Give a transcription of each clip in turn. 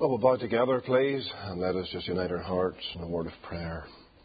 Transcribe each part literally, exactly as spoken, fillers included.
Well, we'll bow together, please, and let us just unite our hearts in a word of prayer.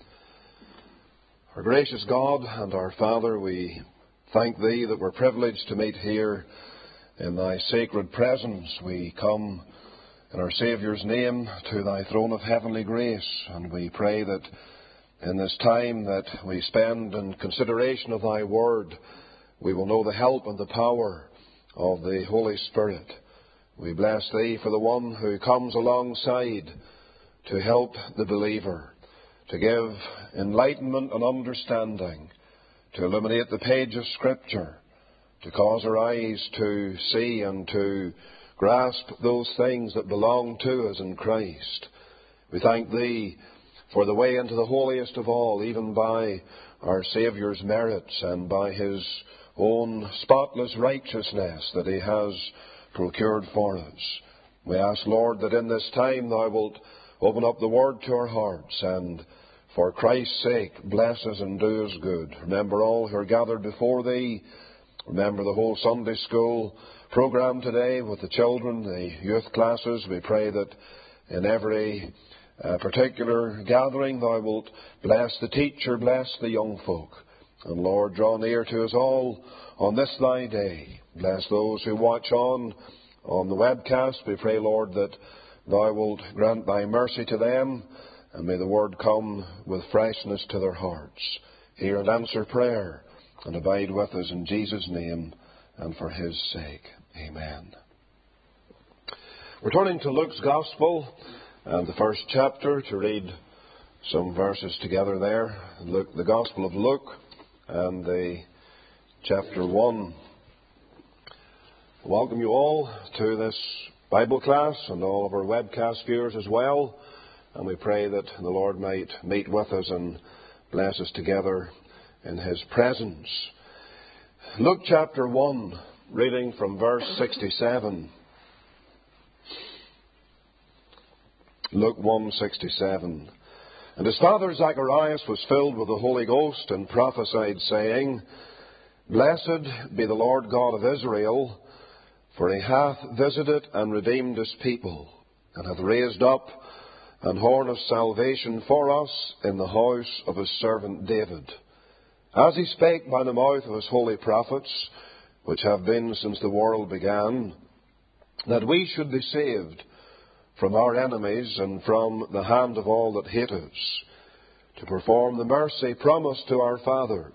Our gracious God and our Father, we thank Thee that we're privileged to meet here in Thy sacred presence. We come in our Saviour's name to Thy throne of heavenly grace, and we pray that in this time that we spend in consideration of Thy Word, we will know the help and the power of the Holy Spirit. We bless Thee for the one who comes alongside to help the believer, to give enlightenment and understanding, to illuminate the page of Scripture, to cause our eyes to see and to grasp those things that belong to us in Christ. We thank Thee for the way into the holiest of all, even by our Saviour's merits and by His own spotless righteousness that He has procured for us. We ask, Lord, that in this time Thou wilt open up the Word to our hearts, and for Christ's sake bless us and do us good. Remember all who are gathered before Thee. Remember the whole Sunday school program today with the children, the youth classes. We pray that in every uh, particular gathering Thou wilt bless the teacher, bless the young folk. And Lord, draw near to us all on this Thy day. Bless those who watch on on the webcast. We pray, Lord, that Thou wilt grant Thy mercy to them, and may the Word come with freshness to their hearts. Hear and answer prayer, and abide with us in Jesus' name and for His sake. Amen. We're turning to Luke's Gospel and the first chapter to read some verses together there. Luke, the Gospel of Luke and the chapter one. Welcome you all to this Bible class and all of our webcast viewers as well. And we pray that the Lord might meet with us and bless us together in His presence. Luke chapter one, reading from verse sixty-seven. Luke one sixty-seven. And his father Zacharias was filled with the Holy Ghost and prophesied, saying, Blessed be the Lord God of Israel, for He hath visited and redeemed His people, and hath raised up an horn of salvation for us in the house of His servant David, as He spake by the mouth of His holy prophets, which have been since the world began, that we should be saved from our enemies and from the hand of all that hate us, to perform the mercy promised to our fathers,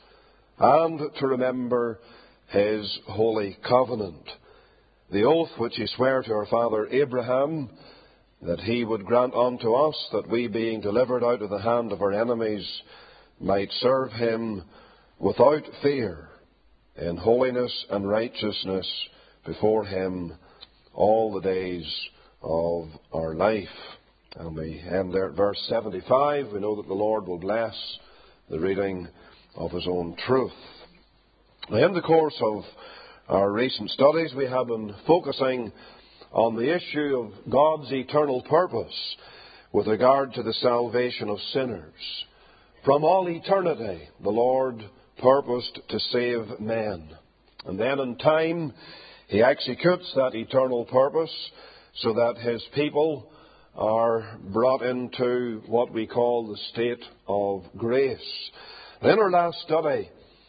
and to remember His holy covenant, the oath which He sware to our father Abraham, that He would grant unto us that we, being delivered out of the hand of our enemies, might serve Him without fear, in holiness and righteousness before Him all the days of our life. And we end there at verse seventy-five. We know that the Lord will bless the reading of His own truth. Now, in the course of our recent studies, we have been focusing on the issue of God's eternal purpose with regard to the salvation of sinners. From all eternity, the Lord purposed to save men. And then in time, He executes that eternal purpose so that His people are brought into what we call the state of grace. In our last study,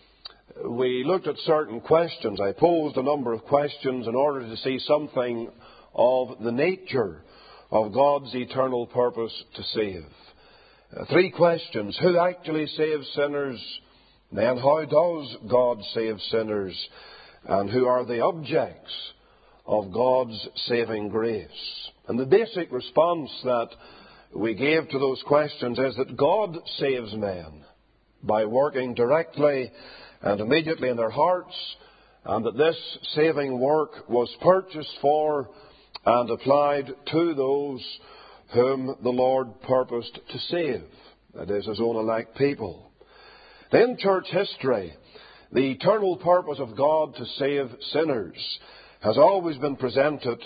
we looked at certain questions. I posed a number of questions in order to see something of the nature of God's eternal purpose to save. Uh, three questions. Who actually saves sinners? Then how does God save sinners? And who are the objects of God's saving grace? And the basic response that we gave to those questions is that God saves men by working directly and immediately in their hearts, and that this saving work was purchased for and applied to those whom the Lord purposed to save, that is, His own elect people. In church history, the eternal purpose of God to save sinners has always been presented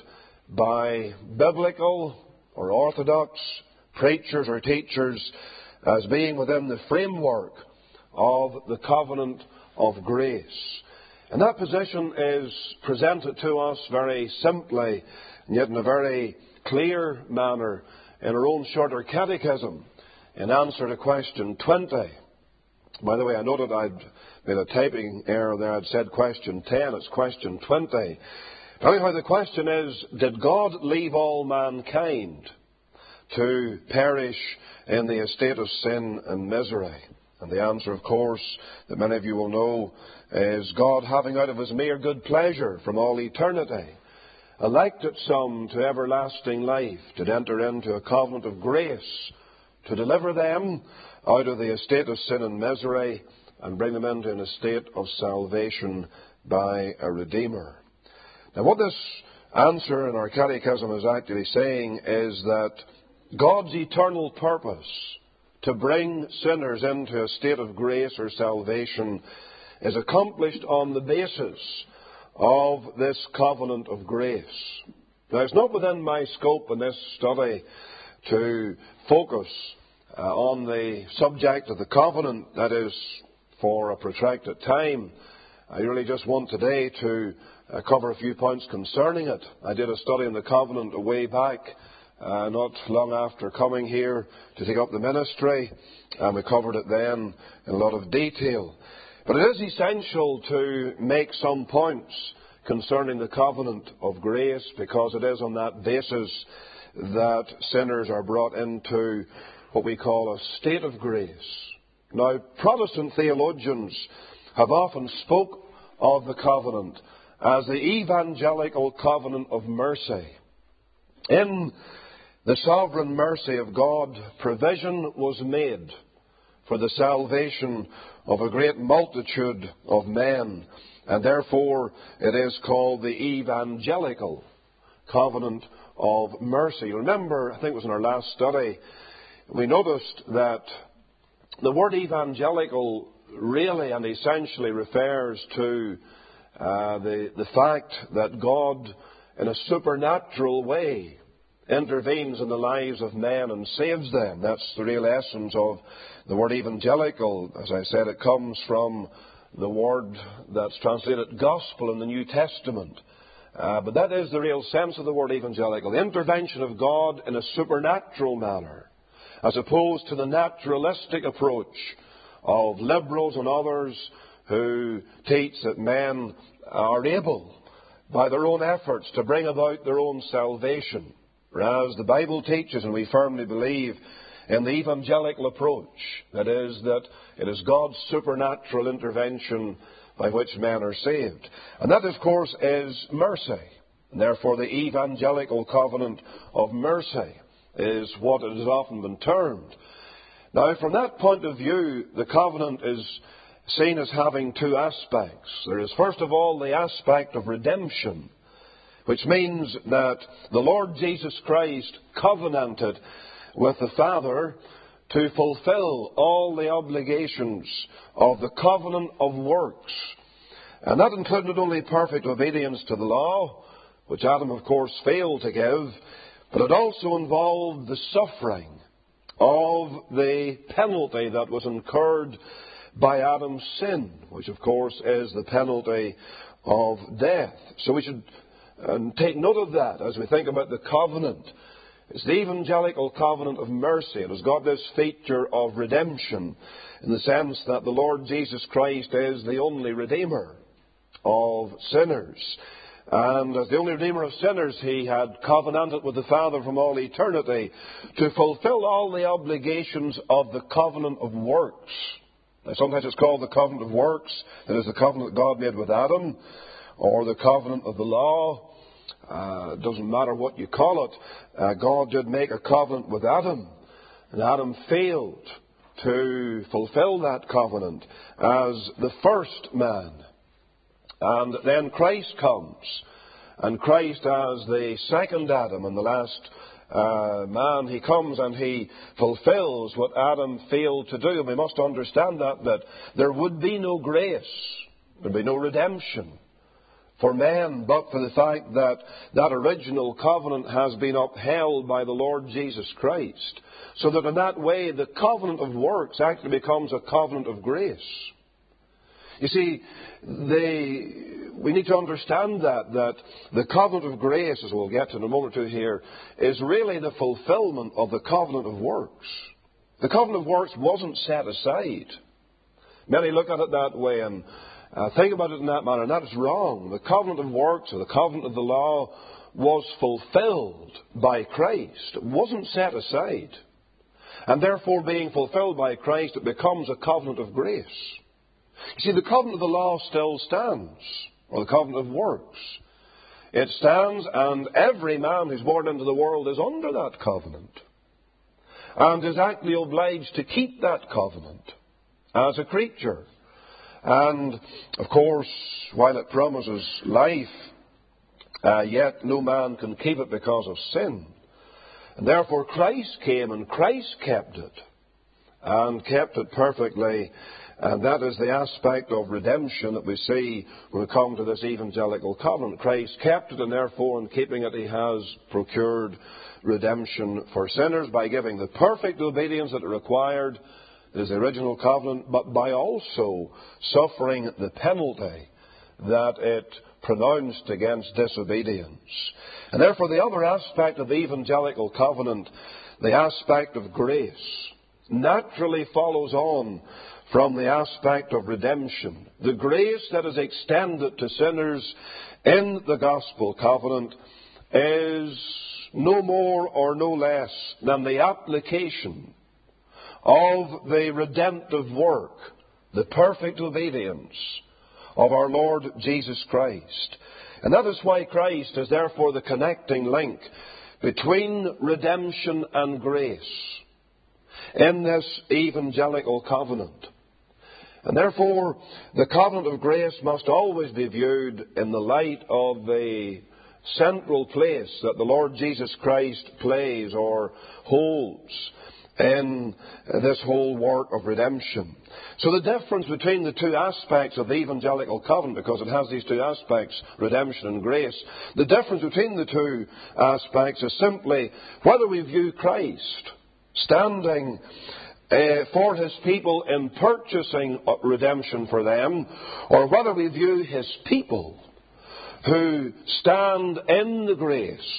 by biblical or orthodox preachers or teachers as being within the framework of the covenant of grace. And that position is presented to us very simply And yet in a very clear manner, in our own shorter catechism, in answer to question twenty. By the way, I noted I'd made a typing error there. I'd said question ten. It's question twenty. Anyhow, the question is, did God leave all mankind to perish in the estate of sin and misery? And the answer, of course, that many of you will know, is God, having out of his mere good pleasure from all eternity, elected some to everlasting life, to enter into a covenant of grace, to deliver them out of the estate of sin and misery and bring them into an estate of salvation by a Redeemer. Now, what this answer in our catechism is actually saying is that God's eternal purpose to bring sinners into a state of grace or salvation is accomplished on the basis of this covenant of grace. Now, it's not within my scope in this study to focus uh, on the subject of the covenant, that is, for a protracted time. I really just want today to uh, cover a few points concerning it. I did a study on the covenant a way back, uh, not long after coming here to take up the ministry, and we covered it then in a lot of detail. But it is essential to make some points concerning the covenant of grace, because it is on that basis that sinners are brought into what we call a state of grace. Now, Protestant theologians have often spoke of the covenant as the evangelical covenant of mercy. In the sovereign mercy of God, provision was made for the salvation of a great multitude of men, and therefore it is called the evangelical covenant of mercy. Remember, I think it was in our last study, we noticed that the word evangelical really and essentially refers to uh, the, the fact that God, in a supernatural way, intervenes in the lives of men and saves them. That's the real essence of the word evangelical. As I said, it comes from the word that's translated gospel in the New Testament. Uh, but that is the real sense of the word evangelical. The intervention of God in a supernatural manner, as opposed to the naturalistic approach of liberals and others who teach that men are able, by their own efforts, to bring about their own salvation. Whereas the Bible teaches, and we firmly believe in the evangelical approach, that is, that it is God's supernatural intervention by which men are saved. And that, of course, is mercy. And therefore, the evangelical covenant of mercy is what it has often been termed. Now, from that point of view, the covenant is seen as having two aspects. There is, first of all, the aspect of redemption, which means that the Lord Jesus Christ covenanted with the Father to fulfill all the obligations of the covenant of works. And that included not only perfect obedience to the law, which Adam, of course, failed to give, but it also involved the suffering of the penalty that was incurred by Adam's sin, which, of course, is the penalty of death. So we should um, take note of that as we think about the covenant. It's the evangelical covenant of mercy. It has got this feature of redemption in the sense that the Lord Jesus Christ is the only Redeemer of sinners. And as the only Redeemer of sinners, he had covenanted with the Father from all eternity to fulfill all the obligations of the covenant of works. Now, sometimes it's called the covenant of works. That is the covenant that God made with Adam, or the covenant of the law. Uh, it doesn't matter what you call it. Uh, God did make a covenant with Adam, and Adam failed to fulfill that covenant as the first man. And then Christ comes, and Christ as the second Adam and the last uh, man, he comes and he fulfills what Adam failed to do. And we must understand that, that there would be no grace, there would be no redemption for men, but for the fact that that original covenant has been upheld by the Lord Jesus Christ. So that in that way, the covenant of works actually becomes a covenant of grace. You see, they, we need to understand that, that the covenant of grace, as we'll get to in a moment or two here, is really the fulfillment of the covenant of works. The covenant of works wasn't set aside. Many look at it that way and uh, think about it in that manner, and that is wrong. The covenant of works, or the covenant of the law, was fulfilled by Christ. It wasn't set aside. And therefore, being fulfilled by Christ, it becomes a covenant of grace. You see, the covenant of the law still stands, or the covenant of works. It stands, and every man who's born into the world is under that covenant, and is actually obliged to keep that covenant as a creature. And, of course, while it promises life, uh, yet no man can keep it because of sin. And therefore Christ came and Christ kept it, and kept it perfectly. And that is the aspect of redemption that we see when we come to this evangelical covenant. Christ kept it, and therefore in keeping it he has procured redemption for sinners by giving the perfect obedience that it required, that is the original covenant, but by also suffering the penalty that it pronounced against disobedience. And therefore the other aspect of the evangelical covenant, the aspect of grace, naturally follows on from the aspect of redemption. The grace that is extended to sinners in the gospel covenant is no more or no less than the application of the redemptive work, the perfect obedience of our Lord Jesus Christ. And that is why Christ is therefore the connecting link between redemption and grace in this evangelical covenant. And therefore, the covenant of grace must always be viewed in the light of the central place that the Lord Jesus Christ plays or holds in this whole work of redemption. So the difference between the two aspects of the evangelical covenant, because it has these two aspects, redemption and grace, the difference between the two aspects is simply whether we view Christ standing Uh, for his people in purchasing redemption for them, or whether we view his people who stand in the grace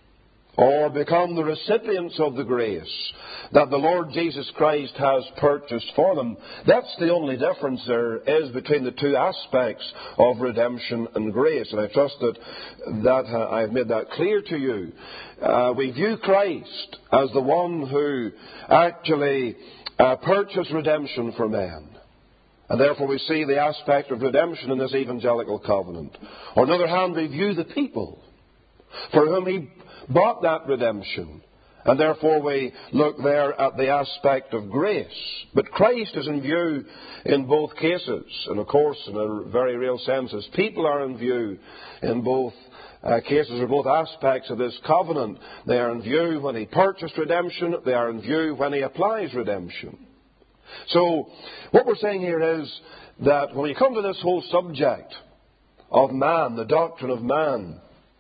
or become the recipients of the grace that the Lord Jesus Christ has purchased for them. That's the only difference there is between the two aspects of redemption and grace. And I trust that, that uh, I've made that clear to you. Uh, we view Christ as the one who actually uh, purchased redemption for men. And therefore we see the aspect of redemption in this evangelical covenant. On the other hand, we view the people for whom he bought that redemption. And therefore we look there at the aspect of grace. But Christ is in view in both cases. And of course, in a very real sense, his people are in view in both uh, cases, or both aspects of this covenant. They are in view when he purchased redemption. They are in view when he applies redemption. So what we're saying here is that when we come to this whole subject of man, the doctrine of man,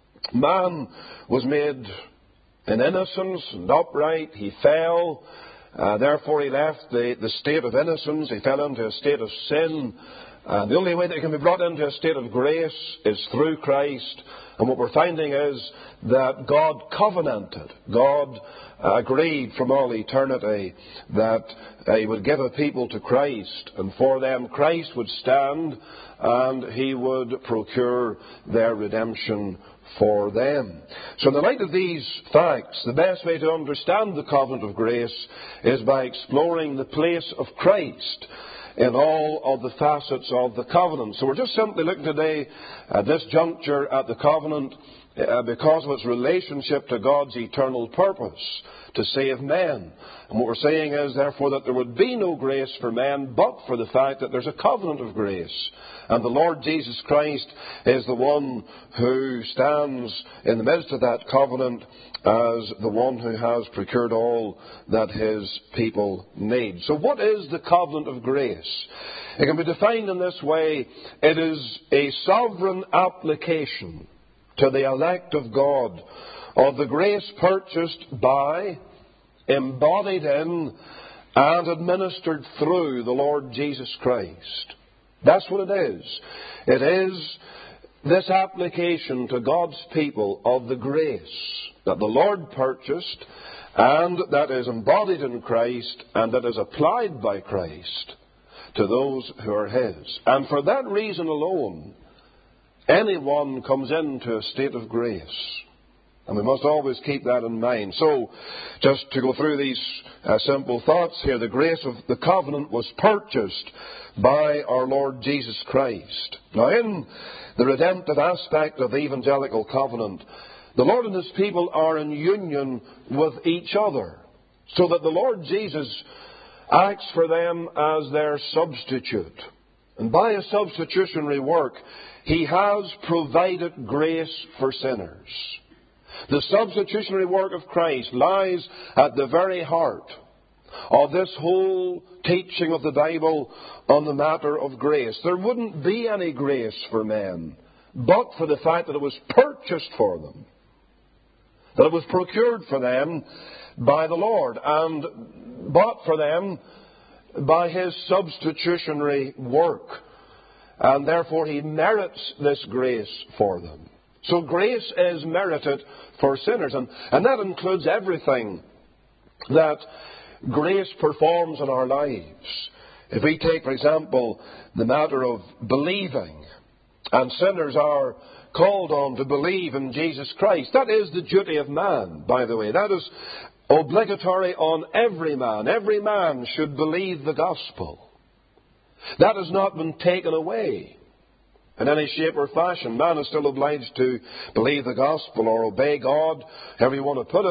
man was made in innocence and upright. He fell. Uh, therefore, he left the, the state of innocence. He fell into a state of sin. Uh, the only way that he can be brought into a state of grace is through Christ. And what we're finding is that God covenanted. God uh, agreed from all eternity that uh, he would give a people to Christ. And for them, Christ would stand and he would procure their redemption for them. So in the light of these facts, the best way to understand the covenant of grace is by exploring the place of Christ in all of the facets of the covenant. So we're just simply looking today at this juncture at the covenant uh, because of its relationship to God's eternal purpose to save men. And what we're saying is, therefore, that there would be no grace for men but for the fact that there's a covenant of grace. And the Lord Jesus Christ is the one who stands in the midst of that covenant as the one who has procured all that his people need. So what is the covenant of grace? It can be defined in this way. It is a sovereign application to the elect of God of the grace purchased by, embodied in, and administered through the Lord Jesus Christ. That's what it is. It is this application to God's people of the grace that the Lord purchased, and that is embodied in Christ, and that is applied by Christ to those who are His. And for that reason alone, anyone comes into a state of grace. And we must always keep that in mind. So, just to go through these uh, simple thoughts here, the grace of the covenant was purchased by our Lord Jesus Christ. Now, in the redemptive aspect of the evangelical covenant, the Lord and His people are in union with each other, so that the Lord Jesus acts for them as their substitute. And by a substitutionary work, He has provided grace for sinners. The substitutionary work of Christ lies at the very heart of this whole teaching of the Bible on the matter of grace. There wouldn't be any grace for men but for the fact that it was purchased for them, that it was procured for them by the Lord, and bought for them by His substitutionary work. And therefore He merits this grace for them. So grace is merited for sinners. And, and that includes everything that grace performs in our lives. If we take, for example, the matter of believing, and sinners are called on to believe in Jesus Christ. That is the duty of man, by the way. That is obligatory on every man. Every man should believe the gospel. That has not been taken away in any shape or fashion. Man is still obliged to believe the gospel or obey God, however you want to put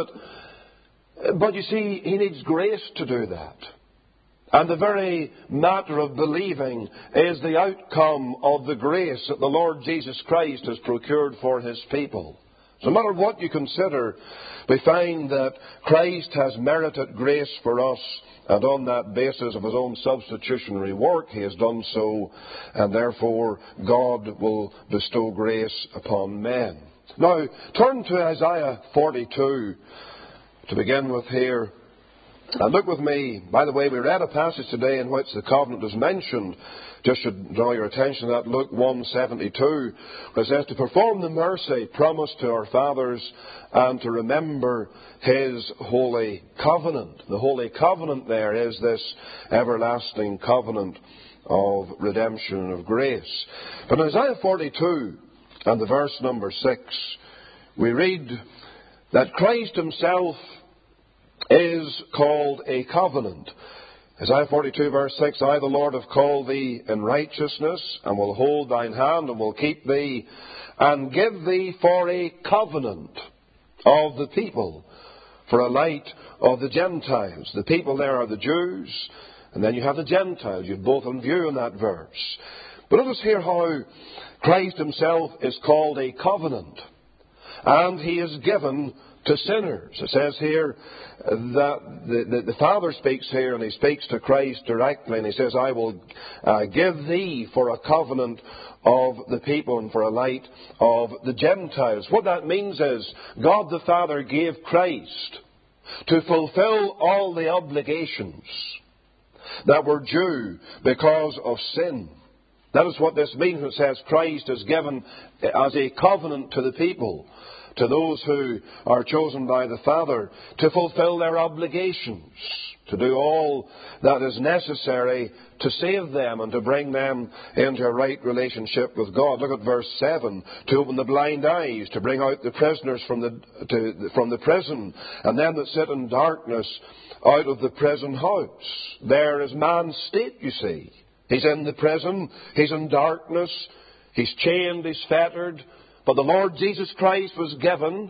it. But you see, he needs grace to do that. And the very matter of believing is the outcome of the grace that the Lord Jesus Christ has procured for His people. So no matter what you consider, we find that Christ has merited grace for us, and on that basis of His own substitutionary work, He has done so, and therefore God will bestow grace upon men. Now, turn to Isaiah forty-two to begin with here. And look with me, by the way, we read a passage today in which the covenant is mentioned. Just should draw your attention to that, Luke one seventy-two, where it says, to perform the mercy promised to our fathers and to remember His holy covenant. The holy covenant there is this everlasting covenant of redemption and of grace. But in Isaiah forty-two and the verse number six, we read that Christ Himself is called a covenant. Isaiah forty-two verse six, I the Lord have called thee in righteousness, and will hold thine hand, and will keep thee, and give thee for a covenant of the people, for a light of the Gentiles. The people there are the Jews, and then you have the Gentiles. You have both in view in that verse. But let us hear how Christ Himself is called a covenant, and He is given to sinners. It says here that the, the, the Father speaks here, and He speaks to Christ directly, and He says, I will uh, give thee for a covenant of the people and for a light of the Gentiles. What that means is God the Father gave Christ to fulfill all the obligations that were due because of sin. That is what this means when it says Christ is given as a covenant to the people, to those who are chosen by the Father, to fulfill their obligations, to do all that is necessary to save them and to bring them into a right relationship with God. Look at verse seven. To open the blind eyes, to bring out the prisoners from the, to, from the prison, and them that sit in darkness out of the prison house. There is man's state, you see. He's in the prison, he's in darkness, he's chained, he's fettered. But the Lord Jesus Christ was given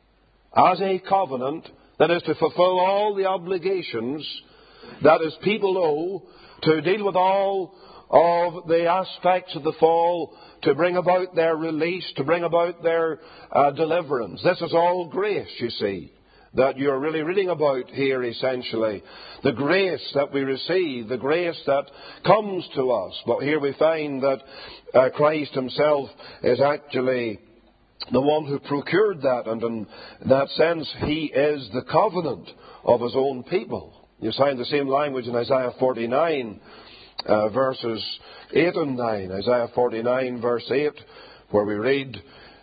as a covenant, that is to fulfill all the obligations that His people owe, to deal with all of the aspects of the fall, to bring about their release, to bring about their uh, deliverance. This is all grace, you see, that you're really reading about here essentially. The grace that we receive, the grace that comes to us. But here we find that uh, Christ Himself is actually the one who procured that, and in that sense He is the covenant of His own people. You find the same language in Isaiah forty-nine uh, verses eight and nine. Isaiah forty-nine, verse eight, where we read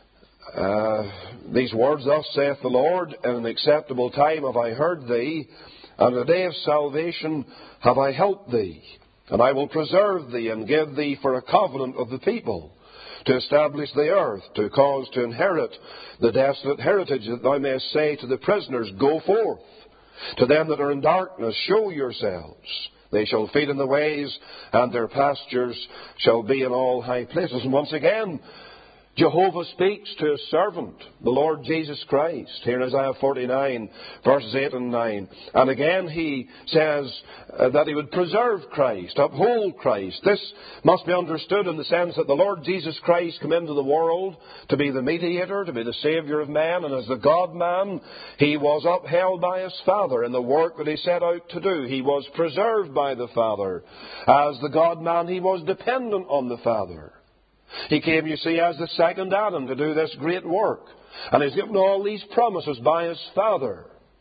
uh, these words, Thus saith the Lord, in an acceptable time have I heard thee, and in the day of salvation have I helped thee. And I will preserve thee, and give thee for a covenant of the people, to establish the earth, to cause to inherit the desolate heritage, that thou mayest say to the prisoners, Go forth. To them that are in darkness, show yourselves. They shall feed in the ways, and their pastures shall be in all high places. And once again, Jehovah speaks to his servant, the Lord Jesus Christ, here in Isaiah forty-nine, verses eight and nine. And again he says uh, that he would preserve Christ, uphold Christ. This must be understood in the sense that the Lord Jesus Christ came into the world to be the mediator, to be the Saviour of man, and as the God-man, he was upheld by his Father in the work that he set out to do. He was preserved by the Father. As the God-man, he was dependent on the Father. He came, you see, as the second Adam to do this great work. And he's given all these promises by his Father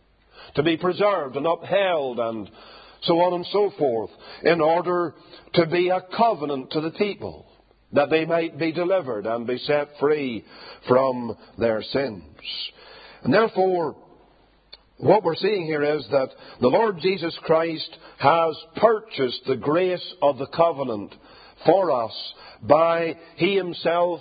to be preserved and upheld and so on and so forth, in order to be a covenant to the people, that they might be delivered and be set free from their sins. And therefore, what we're seeing here is that the Lord Jesus Christ has purchased the grace of the covenant for us by He Himself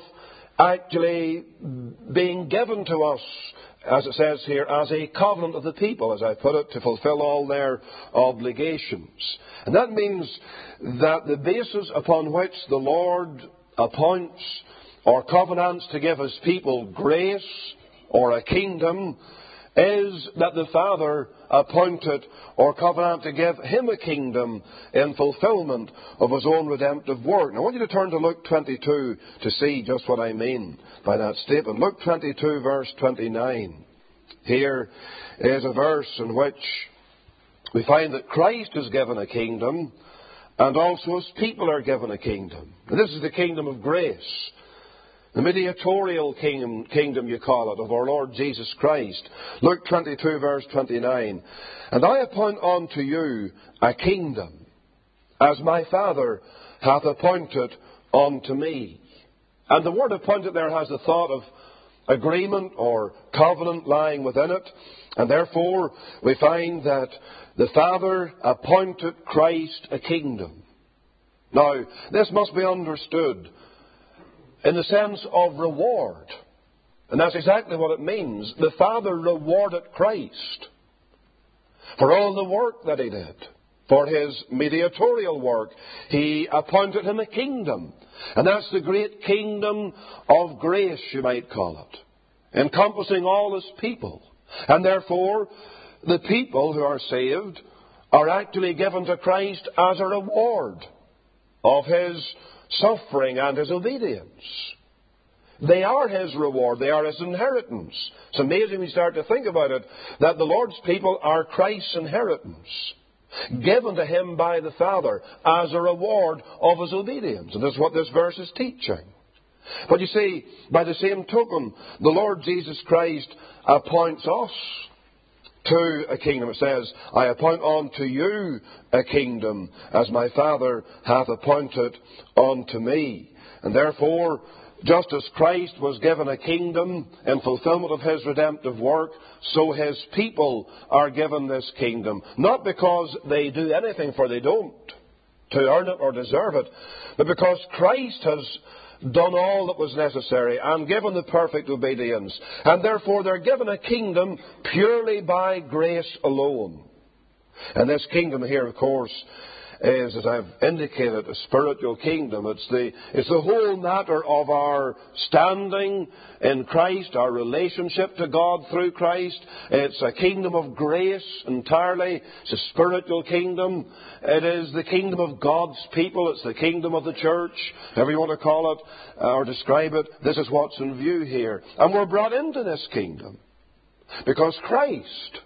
actually being given to us, as it says here, as a covenant of the people, as I put it, to fulfill all their obligations. And that means that the basis upon which the Lord appoints or covenants to give His people grace or a kingdom is that the Father appointed or covenant to give Him a kingdom in fulfillment of His own redemptive work. Now I want you to turn to Luke twenty-two to see just what I mean by that statement. Luke twenty-two, verse twenty-nine. Here is a verse in which we find that Christ is given a kingdom, and also His people are given a kingdom. And this is the kingdom of grace. The mediatorial kingdom, kingdom, you call it, of our Lord Jesus Christ. Luke twenty-two, verse twenty-nine. And I appoint unto you a kingdom, as my Father hath appointed unto me. And the word appointed there has the thought of agreement or covenant lying within it. And therefore, we find that the Father appointed Christ a kingdom. Now, this must be understood in the sense of reward. And that's exactly what it means. The Father rewarded Christ for all the work that He did, for His mediatorial work. He appointed Him a kingdom. And that's the great kingdom of grace, you might call it, encompassing all His people. And therefore, the people who are saved are actually given to Christ as a reward of His suffering and His obedience. They are His reward. They are His inheritance. It's amazing when you start to think about it, that the Lord's people are Christ's inheritance, given to Him by the Father as a reward of His obedience. And that's what this verse is teaching. But you see, by the same token, the Lord Jesus Christ appoints us to a kingdom. It says, I appoint unto you a kingdom, as my Father hath appointed unto me. And therefore, just as Christ was given a kingdom in fulfillment of His redemptive work, so His people are given this kingdom. Not because they do anything, for they don't, to earn it or deserve it, but because Christ has done all that was necessary and given the perfect obedience. And therefore they're given a kingdom purely by grace alone. And this kingdom here, of course, is, as I've indicated, a spiritual kingdom. It's the, it's the whole matter of our standing in Christ, our relationship to God through Christ. It's a kingdom of grace entirely. It's a spiritual kingdom. It is the kingdom of God's people. It's the kingdom of the church, however you want to call it uh, or describe it. This is what's in view here. And we're brought into this kingdom because Christ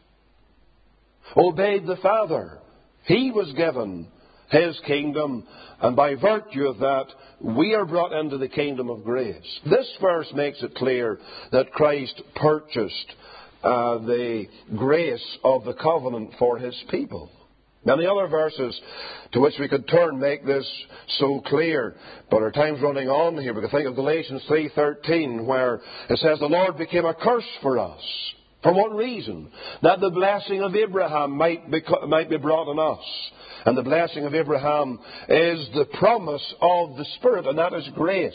obeyed the Father. He was given His kingdom, and by virtue of that, we are brought into the kingdom of grace. This verse makes it clear that Christ purchased uh, the grace of the covenant for His people Many other verses to which we could turn make this so clear. But our time's running on here. We can think of Galatians three thirteen, where it says, the Lord became a curse for us. For what reason? That the blessing of Abraham might be, might be brought on us. And the blessing of Abraham is the promise of the Spirit, and that is grace.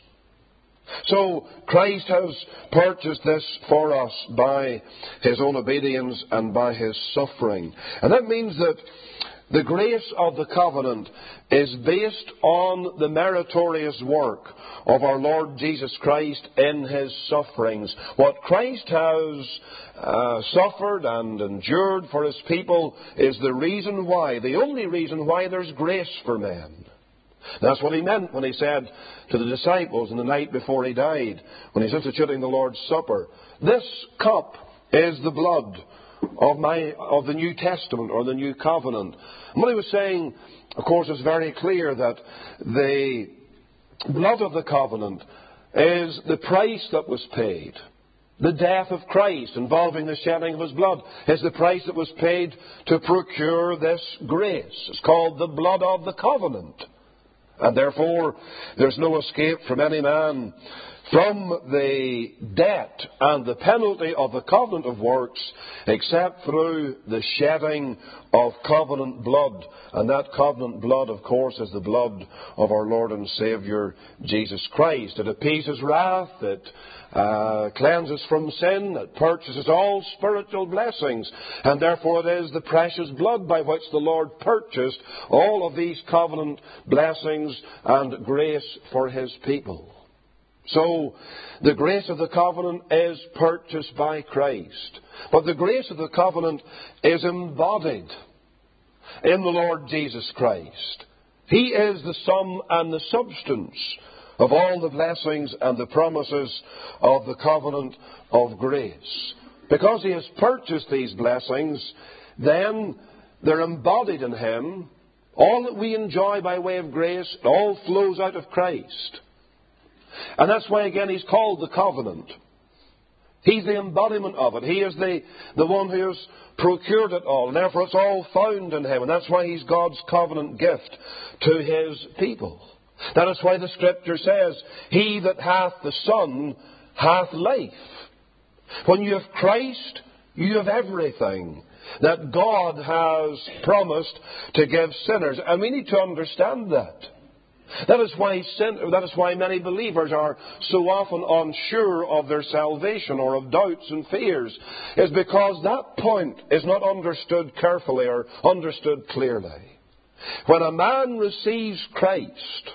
So Christ has purchased this for us by His own obedience and by His suffering. And that means that the grace of the covenant is based on the meritorious work of our Lord Jesus Christ in His sufferings. What Christ has uh, suffered and endured for His people is the reason why, the only reason why there's grace for men. That's what He meant when He said to the disciples in the night before He died, when He's instituting the Lord's Supper, this cup is the blood of my of the New Testament or the New Covenant. And what He was saying, of course, is very clear that the blood of the covenant is the price that was paid. The death of Christ involving the shedding of His blood is the price that was paid to procure this grace. It's called the blood of the covenant. And therefore, there's no escape from any man from the debt and the penalty of the covenant of works except through the shedding of covenant blood. And that covenant blood, of course, is the blood of our Lord and Saviour, Jesus Christ. It appeases wrath, it uh, cleanses from sin, it purchases all spiritual blessings. And therefore it is the precious blood by which the Lord purchased all of these covenant blessings and grace for His people. So, the grace of the covenant is purchased by Christ. But the grace of the covenant is embodied in the Lord Jesus Christ. He is the sum and the substance of all the blessings and the promises of the covenant of grace. Because He has purchased these blessings, then they're embodied in Him. All that we enjoy by way of grace, it all flows out of Christ. And that's why, again, He's called the covenant. He's the embodiment of it. He is the, the one who has procured it all. And therefore it's all found in Him. And that's why He's God's covenant gift to His people. That is why the Scripture says, He that hath the Son hath life. When you have Christ, you have everything that God has promised to give sinners. And we need to understand that. That is why sin, that is why many believers are so often unsure of their salvation or of doubts and fears, is because that point is not understood carefully or understood clearly. When a man receives Christ,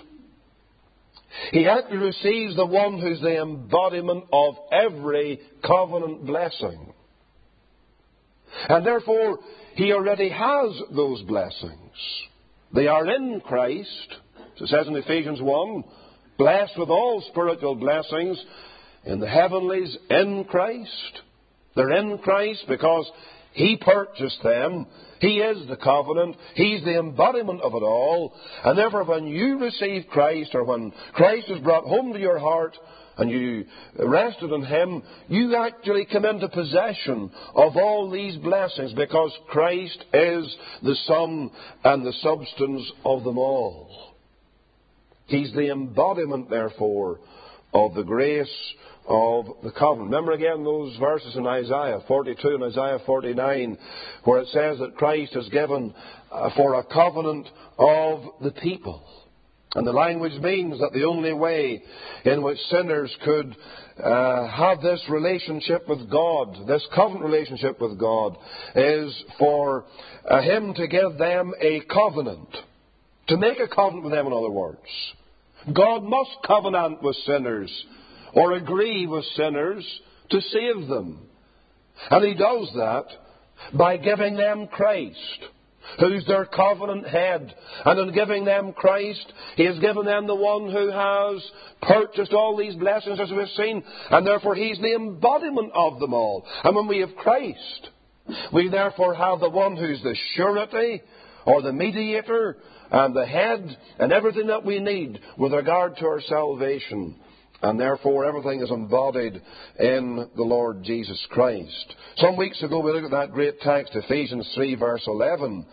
he actually receives the one who's the embodiment of every covenant blessing. And therefore, he already has those blessings. They are in Christ. It says in Ephesians one, blessed with all spiritual blessings in the heavenlies in Christ. They're in Christ because He purchased them. He is the covenant. He's the embodiment of it all. And therefore when you receive Christ, or when Christ is brought home to your heart and you rested in Him, you actually come into possession of all these blessings because Christ is the sum and the substance of them all. He's the embodiment, therefore, of the grace of the covenant. Remember again those verses in Isaiah forty-two and Isaiah forty-nine, where it says that Christ is given uh, for a covenant of the people. And the language means that the only way in which sinners could uh, have this relationship with God, this covenant relationship with God, is for uh, Him to give them a covenant. To make a covenant with them, in other words. God must covenant with sinners or agree with sinners to save them. And He does that by giving them Christ, who's their covenant head. And in giving them Christ, He has given them the one who has purchased all these blessings, as we've seen. And therefore He's the embodiment of them all. And when we have Christ, we therefore have the one who's the surety or the mediator and the head and everything that we need with regard to our salvation. And therefore everything is embodied in the Lord Jesus Christ. Some weeks ago we looked at that great text, Ephesians three verse eleven,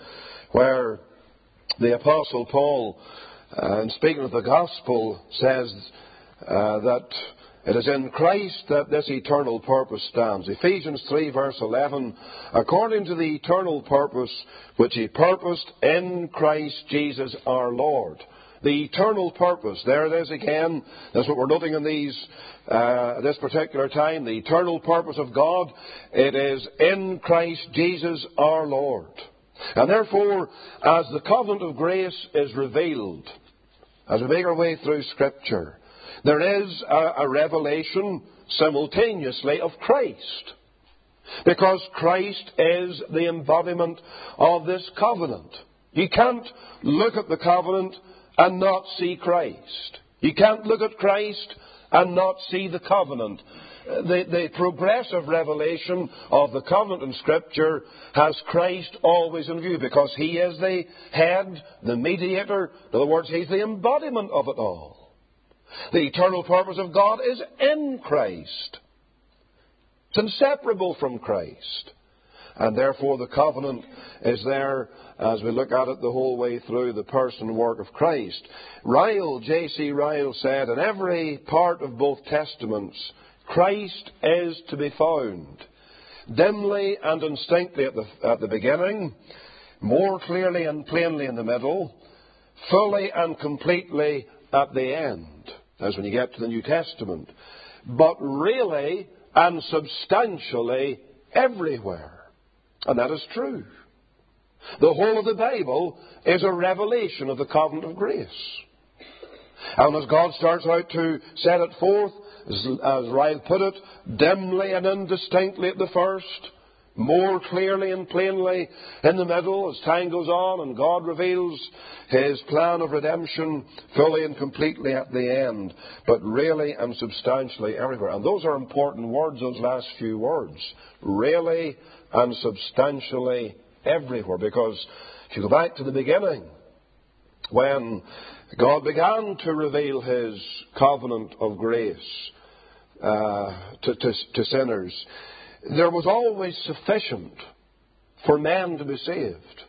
where the Apostle Paul, uh, in speaking of the gospel, says uh, that it is in Christ that this eternal purpose stands. Ephesians three verse eleven, according to the eternal purpose which he purposed in Christ Jesus our Lord. The eternal purpose, there it is again. That's what we're noting in these, uh, this particular time. The eternal purpose of God, it is in Christ Jesus our Lord. And therefore, as the covenant of grace is revealed, as we make our way through Scripture, there is a, a revelation simultaneously of Christ. Because Christ is the embodiment of this covenant. You can't look at the covenant and not see Christ. You can't look at Christ and not see the covenant. The, the progressive revelation of the covenant in Scripture has Christ always in view, because He is the head, the mediator. In other words, He's the embodiment of it all. The eternal purpose of God is in Christ. It's inseparable from Christ. And therefore the covenant is there as we look at it the whole way through the person and work of Christ. Ryle, J C Ryle said, in every part of both Testaments, Christ is to be found, dimly and indistinctly at the, at the beginning, more clearly and plainly in the middle, fully and completely at the end, as when you get to the New Testament, but really and substantially everywhere. And that is true. The whole of the Bible is a revelation of the covenant of grace. And as God starts out to set it forth, as, as Ryle put it, dimly and indistinctly at the first, more clearly and plainly in the middle, as time goes on and God reveals His plan of redemption fully and completely at the end, but really and substantially everywhere. And those are important words, those last few words. Really and substantially everywhere. Because if you go back to the beginning, when God began to reveal His covenant of grace uh, to, to, to sinners, there was always sufficient for men to be saved.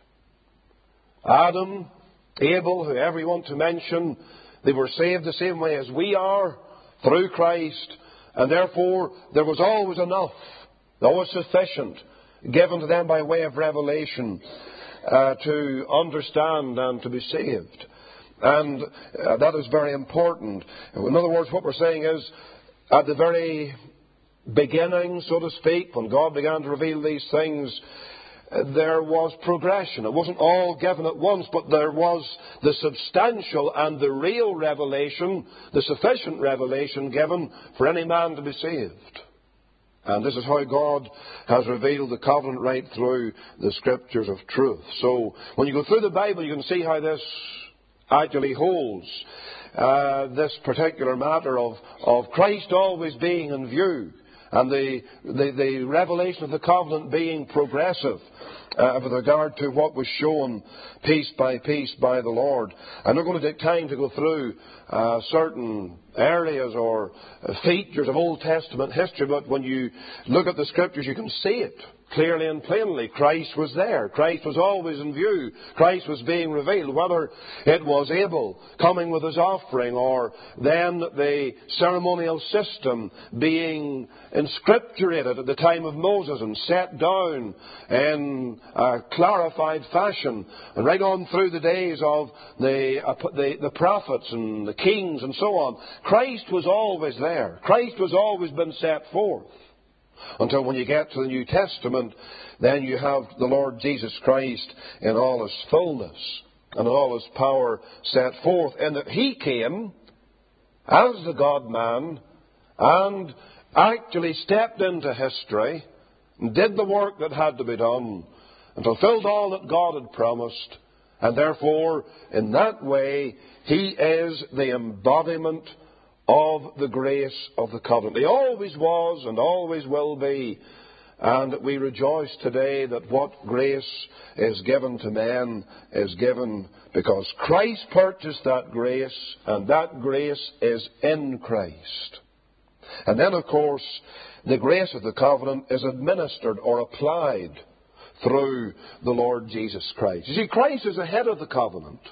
Adam, Abel, whoever you want to mention, they were saved the same way as we are, through Christ, and therefore there was always enough, always sufficient, given to them by way of revelation uh, to understand and to be saved. And uh, that is very important. In other words, what we're saying is, at the very beginning, so to speak, when God began to reveal these things, there was progression. It wasn't all given at once, but there was the substantial and the real revelation, the sufficient revelation given for any man to be saved. And this is how God has revealed the covenant right through the Scriptures of truth. So when you go through the Bible, you can see how this actually holds. Uh, this particular matter of, of Christ always being in view, and the, the, the revelation of the covenant being progressive uh, with regard to what was shown piece by piece by the Lord. I'm not going to take time to go through uh, certain areas or uh, features of Old Testament history, but when you look at the Scriptures, you can see it clearly and plainly. Christ was there. Christ was always in view. Christ was being revealed, whether it was Abel coming with his offering, or then the ceremonial system being inscripturated at the time of Moses and set down in a clarified fashion, and right on through the days of the, uh, the, the prophets and the kings and so on. Christ was always there. Christ was always been set forth. Until when you get to the New Testament, then you have the Lord Jesus Christ in all His fullness and in all His power set forth, in that He came as the God-man and actually stepped into history and did the work that had to be done and fulfilled all that God had promised. And therefore, in that way, He is the embodiment of the grace of the covenant. He always was and always will be. And we rejoice today that what grace is given to men is given because Christ purchased that grace, and that grace is in Christ. And then, of course, the grace of the covenant is administered or applied through the Lord Jesus Christ. You see, Christ is the head of the covenant.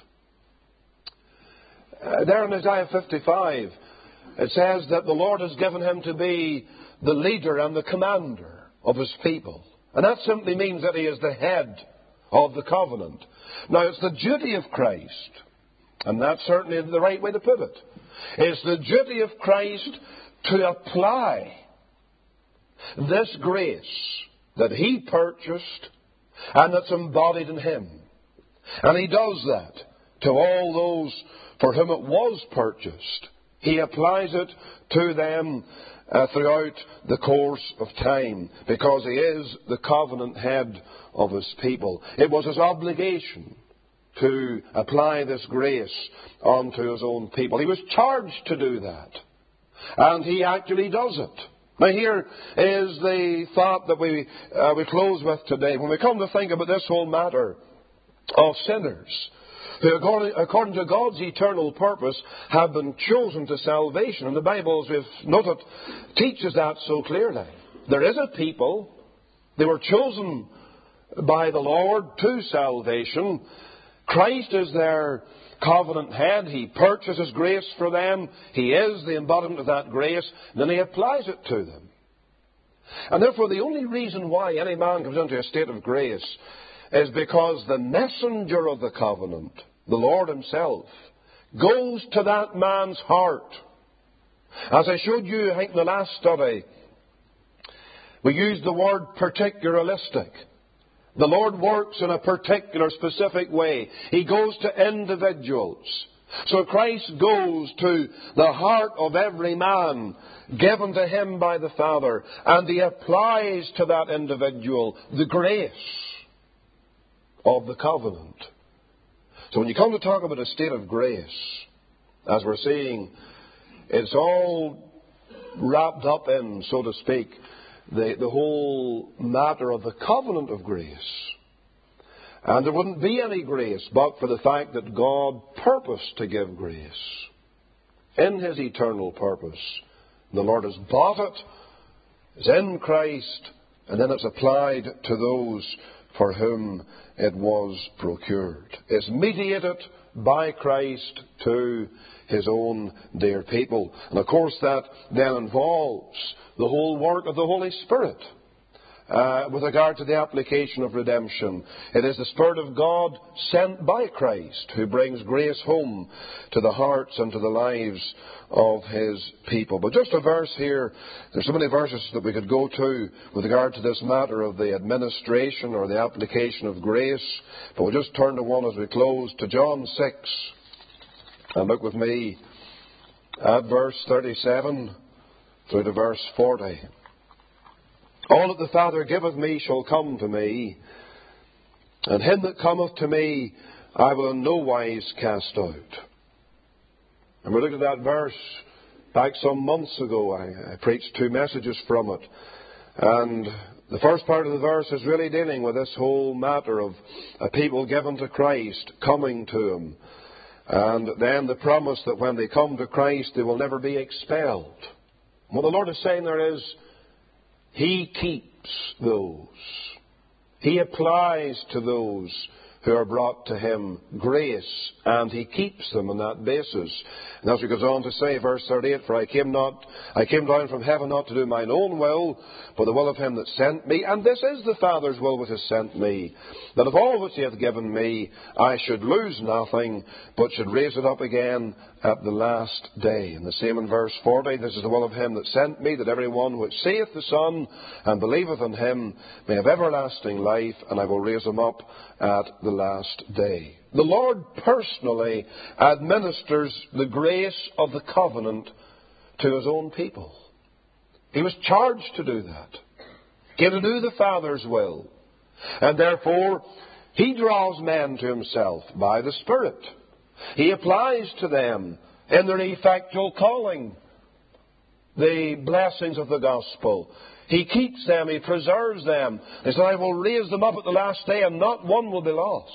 Uh, there in Isaiah fifty-five, it says that the Lord has given him to be the leader and the commander of his people. And that simply means that he is the head of the covenant. Now, it's the duty of Christ, and that's certainly the right way to put it. It's the duty of Christ to apply this grace that he purchased and that's embodied in him. And he does that to all those for whom it was purchased. He applies it to them uh, throughout the course of time, because he is the covenant head of his people. It was his obligation to apply this grace onto his own people. He was charged to do that, and he actually does it. Now here is the thought that we uh, we close with today. When we come to think about this whole matter of sinners who, according to God's eternal purpose, have been chosen to salvation. And the Bible, as we've noted, teaches that so clearly. There is a people, they were chosen by the Lord to salvation. Christ is their covenant head. He purchases grace for them. He is the embodiment of that grace. And then he applies it to them. And therefore, the only reason why any man comes into a state of grace is because the messenger of the covenant, the Lord himself, goes to that man's heart. As I showed you, I think, in the last study, we used the word particularistic. The Lord works in a particular, specific way. He goes to individuals. So Christ goes to the heart of every man given to him by the Father, and he applies to that individual the grace of the covenant. So when you come to talk about a state of grace, as we're seeing, it's all wrapped up in, so to speak, the, the whole matter of the covenant of grace. And there wouldn't be any grace but for the fact that God purposed to give grace in his eternal purpose. The Lord has bought it, it's in Christ, and then it's applied to those for whom it was procured. It's mediated by Christ to his own dear people. And of course that then involves the whole work of the Holy Spirit uh, with regard to the application of redemption. It is the Spirit of God sent by Christ who brings grace home to the hearts and to the lives of his people. But just a verse here. There's so many verses that we could go to with regard to this matter of the administration or the application of grace. But we'll just turn to one as we close, to John six. And look with me at verse thirty-seven through to verse forty. All that the Father giveth me shall come to me, and him that cometh to me I will in no wise cast out. And we looked at that verse back some months ago. I, I preached two messages from it. And the first part of the verse is really dealing with this whole matter of a people given to Christ, coming to him. And then the promise that when they come to Christ, they will never be expelled. What the Lord is saying there is, he keeps those. He applies to those who are brought to him grace, and he keeps them on that basis. And as he goes on to say, verse thirty-eight, for I came not, I came down from heaven not to do mine own will, but the will of him that sent me. And this is the Father's will which has sent me, that of all which he hath given me, I should lose nothing, but should raise it up again at the last day. And the same in verse forty, this is the will of him that sent me, that every one which seeth the Son and believeth in him may have everlasting life, and I will raise him up at the last day. The Lord personally administers the grace of the covenant to his own people. He was charged to do that. He had to do the Father's will. And therefore, he draws men to himself by the Spirit. He applies to them in their effectual calling the blessings of the gospel. He keeps them, he preserves them. He said, I will raise them up at the last day, and not one will be lost.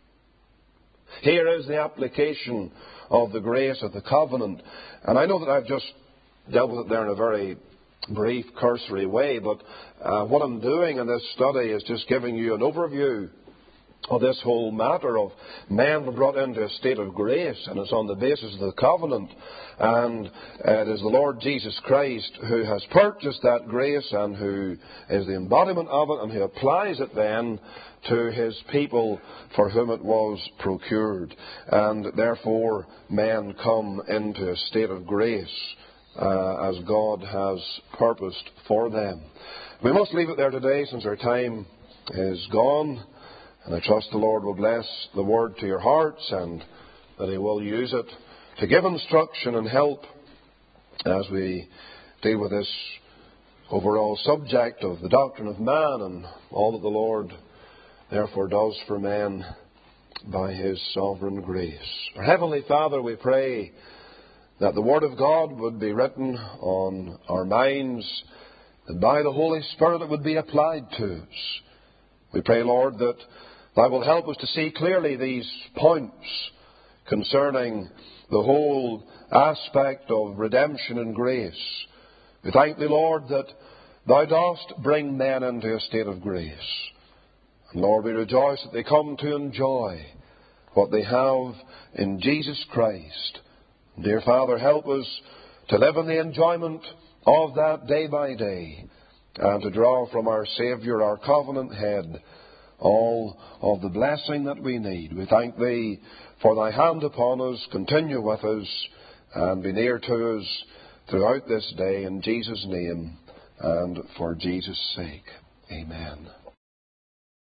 Here is the application of the grace of the covenant. And I know that I've just dealt with it there in a very brief, cursory way. But uh, what I'm doing in this study is just giving you an overview of this whole matter of men were brought into a state of grace, and it's on the basis of the covenant. And it is the Lord Jesus Christ who has purchased that grace and who is the embodiment of it and who applies it then to his people for whom it was procured. And therefore men come into a state of grace uh, as God has purposed for them. We must leave it there today since our time is gone. And I trust the Lord will bless the word to your hearts and that he will use it to give instruction and help as we deal with this overall subject of the doctrine of man and all that the Lord therefore does for men by his sovereign grace. Our Heavenly Father, we pray that the Word of God would be written on our minds, that by the Holy Spirit it would be applied to us. We pray, Lord, that Thou wilt help us to see clearly these points concerning the whole aspect of redemption and grace. We thank Thee, Lord, that Thou dost bring men into a state of grace. And Lord, we rejoice that they come to enjoy what they have in Jesus Christ. Dear Father, help us to live in the enjoyment of that day by day and to draw from our Saviour, our covenant head, all of the blessing that we need. We thank Thee for Thy hand upon us. Continue with us and be near to us throughout this day in Jesus' name and for Jesus' sake. Amen.